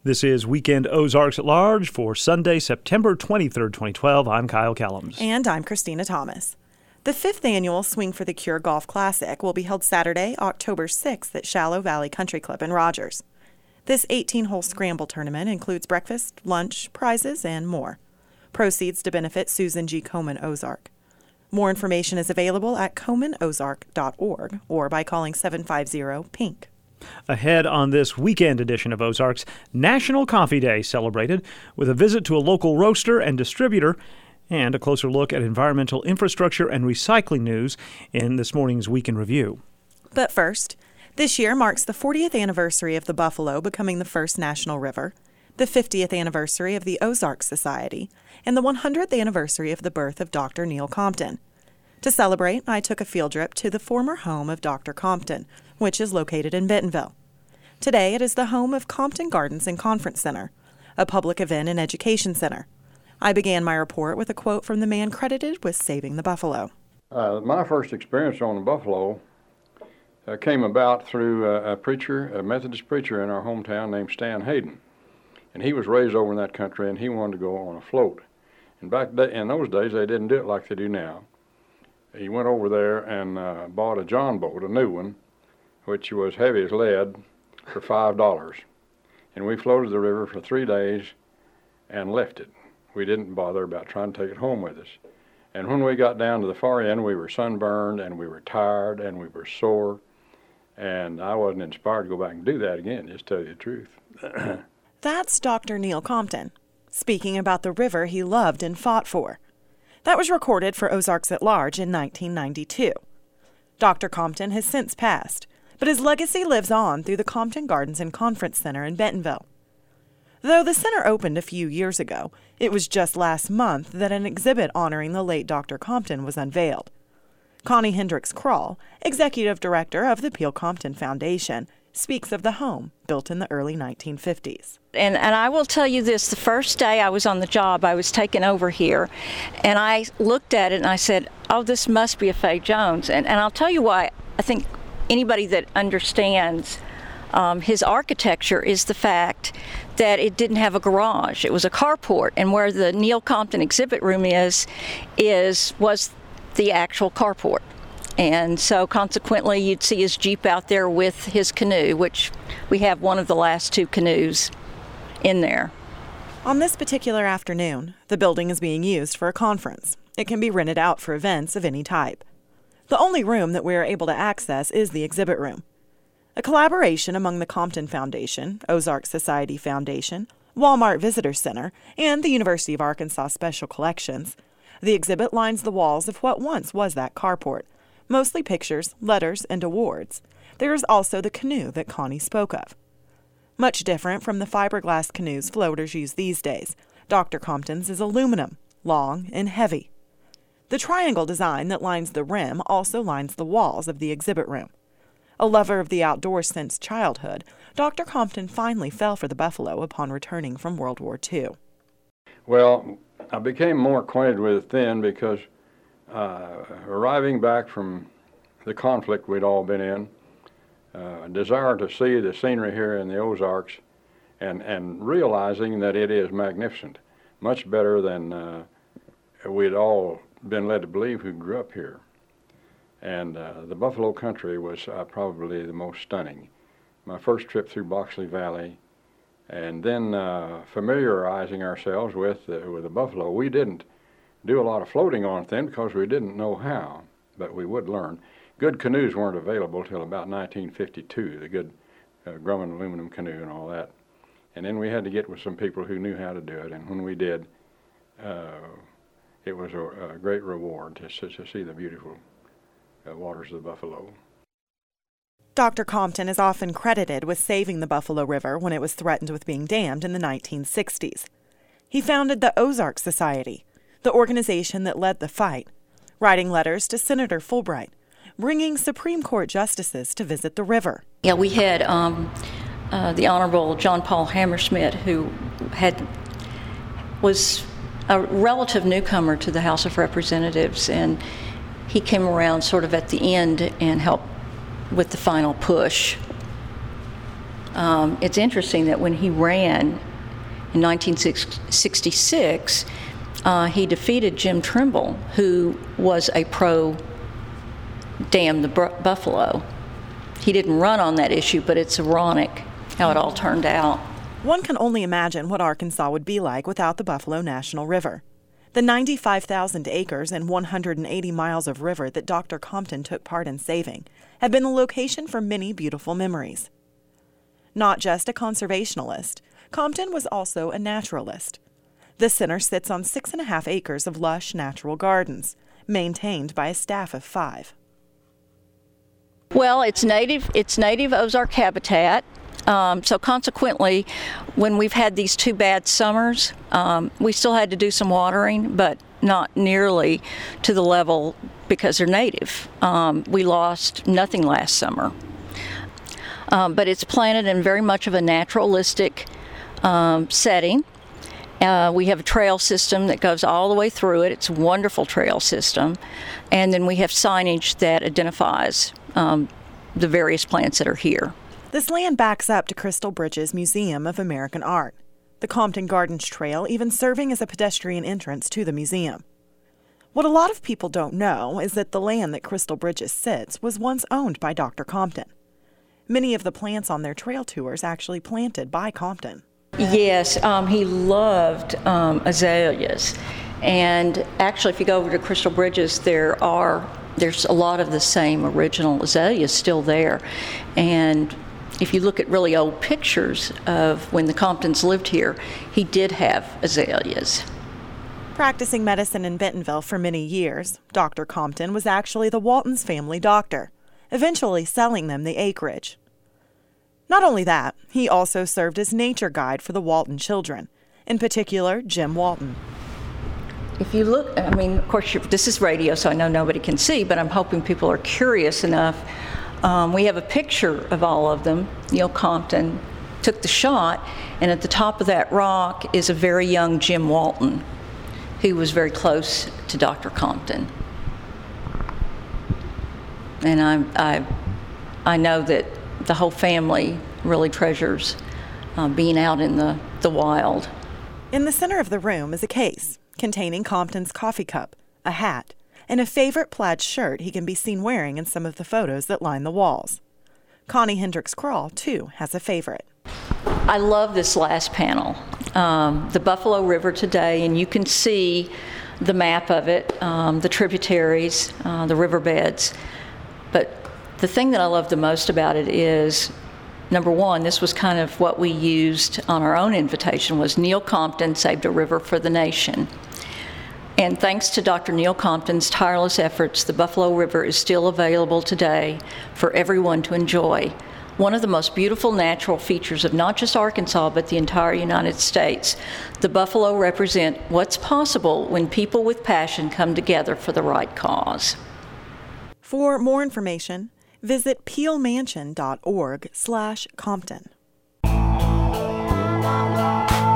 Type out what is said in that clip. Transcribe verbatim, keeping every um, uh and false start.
This is Weekend Ozarks at Large for Sunday, September twenty-third, twenty twelve. I'm Kyle Kellums. And I'm Christina Thomas. The fifth annual Swing for the Cure Golf Classic will be held Saturday, October sixth at Shallow Valley Country Club in Rogers. This eighteen-hole scramble tournament includes breakfast, lunch, prizes, and more. Proceeds to benefit Susan G. Komen Ozark. More information is available at komen ozark dot org or by calling seven five zero, pink. Ahead on this weekend edition of Ozarks, National Coffee Day celebrated with a visit to a local roaster and distributor and a closer look at environmental infrastructure and recycling news in this morning's Week in Review. But first, this year marks the fortieth anniversary of the Buffalo becoming the first national river, the fiftieth anniversary of the Ozark Society, and the one hundredth anniversary of the birth of Doctor Neil Compton. To celebrate, I took a field trip to the former home of Doctor Compton, which is located in Bentonville. Today, it is the home of Compton Gardens and Conference Center, a public event and education center. I began my report with a quote from the man credited with saving the buffalo. Uh, my first experience on the buffalo uh, came about through uh, a preacher, a Methodist preacher in our hometown named Stan Hayden. And he was raised over in that country, and he wanted to go on a float. And back in those days, they didn't do it like they do now. He went over there and uh, bought a John boat, a new one, which was heavy as lead, for five dollars. And we floated the river for three days and left it. We didn't bother about trying to take it home with us. And when we got down to the far end, we were sunburned, and we were tired, and we were sore. And I wasn't inspired to go back and do that again, just to tell you the truth. That's Doctor Neil Compton, speaking about the river he loved and fought for. That was recorded for Ozarks at Large in nineteen ninety-two. Doctor Compton has since passed, but his legacy lives on through the Compton Gardens and Conference Center in Bentonville. Though the center opened a few years ago, it was just last month that an exhibit honoring the late Doctor Compton was unveiled. Connie Hendricks Krall, executive director of the Peel Compton Foundation, speaks of the home built in the early nineteen fifties. And, and I will tell you this, the first day I was on the job, I was taken over here, and I looked at it and I said, oh, this must be a Fay Jones. And, and I'll tell you why. I think anybody that understands um, his architecture is the fact that it didn't have a garage. It was a carport, and where the Neil Compton exhibit room is, is was the actual carport. And so consequently, you'd see his Jeep out there with his canoe, which we have one of the last two canoes in there. On this particular afternoon, the building is being used for a conference. It can be rented out for events of any type. The only room that we are able to access is the exhibit room. A collaboration among the Compton Foundation, Ozark Society Foundation, Walmart Visitor Center, and the University of Arkansas Special Collections, the exhibit lines the walls of what once was that carport. Mostly pictures, letters, and awards. There is also the canoe that Connie spoke of. Much different from the fiberglass canoes floaters use these days, Doctor Compton's is aluminum, long and heavy. The triangle design that lines the rim also lines the walls of the exhibit room. A lover of the outdoors since childhood, Doctor Compton finally fell for the buffalo upon returning from World War Two. Well, I became more acquainted with it then because Uh, arriving back from the conflict we'd all been in, uh, a desire to see the scenery here in the Ozarks, and, and realizing that it is magnificent, much better than uh, we'd all been led to believe who grew up here. And uh, the Buffalo country was uh, probably the most stunning. My first trip through Boxley Valley, and then uh, familiarizing ourselves with, uh, with the buffalo. We didn't do a lot of floating on it then because we didn't know how, but we would learn. Good canoes weren't available till about nineteen fifty-two, the good uh, Grumman aluminum canoe and all that. And then we had to get with some people who knew how to do it, and when we did, uh, it was a, a great reward to, to see the beautiful uh, waters of the Buffalo. Doctor Compton is often credited with saving the Buffalo River when it was threatened with being dammed in the nineteen sixties. He founded the Ozark Society, the organization that led the fight, writing letters to Senator Fulbright, bringing Supreme Court justices to visit the river. Yeah, we had um, uh, the Honorable John Paul Hammersmith, who had was a relative newcomer to the House of Representatives, and he came around sort of at the end and helped with the final push Um, it's interesting that when he ran in nineteen sixty-six, uh, he defeated Jim Trimble, who was a pro Dam the bu- Buffalo. He didn't run on that issue, but it's ironic how it all turned out. One can only imagine what Arkansas would be like without the Buffalo National River. The ninety-five thousand acres and one hundred eighty miles of river that Doctor Compton took part in saving have been the location for many beautiful memories. Not just a conservationalist, Compton was also a naturalist. The center sits on six and a half acres of lush natural gardens, maintained by a staff of five. Well, it's native, it's native Ozark habitat. Um, so consequently, when we've had these two bad summers, um, we still had to do some watering, but not nearly to the level because they're native. Um, we lost nothing last summer. Um, but it's planted in very much of a naturalistic um, setting. Uh, we have a trail system that goes all the way through it. It's a wonderful trail system. And then we have signage that identifies um, the various plants that are here. This land backs up to Crystal Bridges Museum of American Art, the Compton Gardens Trail even serving as a pedestrian entrance to the museum. What a lot of people don't know is that the land that Crystal Bridges sits was once owned by Doctor Compton. Many of the plants on their trail tours actually planted by Compton. Yes, um, he loved um, azaleas. And actually, if you go over to Crystal Bridges, there are there's a lot of the same original azaleas still there. And if you look at really old pictures of when the Comptons lived here, he did have azaleas. Practicing medicine in Bentonville for many years, Doctor Compton was actually the Walton's family doctor, eventually selling them the acreage. Not only that, he also served as nature guide for the Walton children, in particular Jim Walton. If you look, I mean, of course, this is radio, so I know nobody can see, but I'm hoping people are curious enough. Um, we have a picture of all of them. Neil Compton took the shot, and at the top of that rock is a very young Jim Walton, who was very close to Doctor Compton. And I, I, I know that the whole family really treasures uh, being out in the, the wild. In the center of the room is a case containing Compton's coffee cup, a hat, and a favorite plaid shirt he can be seen wearing in some of the photos that line the walls. Connie Hendricks Krull, too, has a favorite. I love this last panel, um, the Buffalo River today, and you can see the map of it, um, the tributaries, uh, the riverbeds. But the thing that I love the most about it is, number one, this was kind of what we used on our own invitation, was Neil Compton saved a river for the nation. And thanks to Doctor Neil Compton's tireless efforts, the Buffalo River is still available today for everyone to enjoy. One of the most beautiful natural features of not just Arkansas, but the entire United States. The buffalo represent what's possible when people with passion come together for the right cause. For more information, visit peelmansion dot org slash Compton.